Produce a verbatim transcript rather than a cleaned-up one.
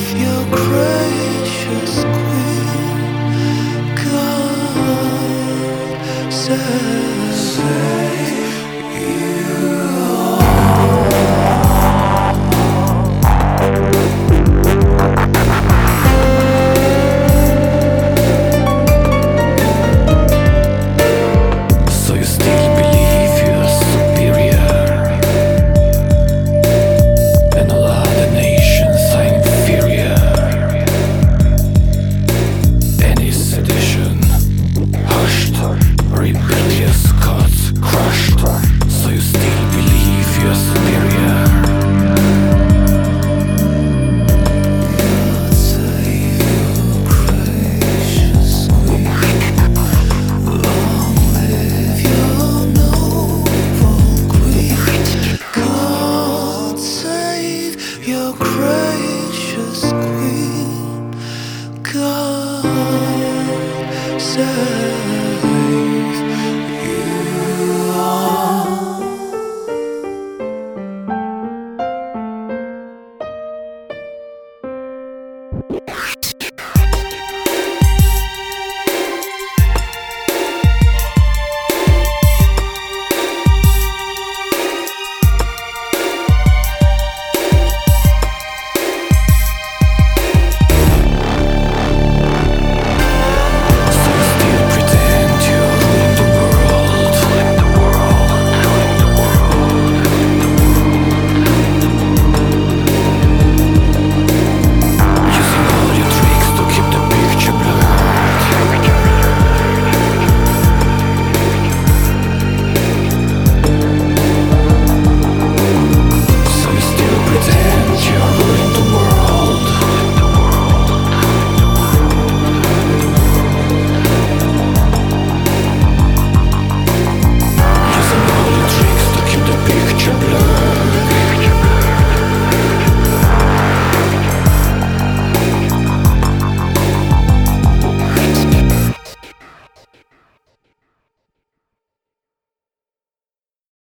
your gracious queen. God save So you still believe you're superior, and all other nations are inferior. Any sedition hushed, rebellious gods crushed. So you still believe you're superior. God save your gracious queen. Long live your noble queen. God save your gracious queen. God save you all.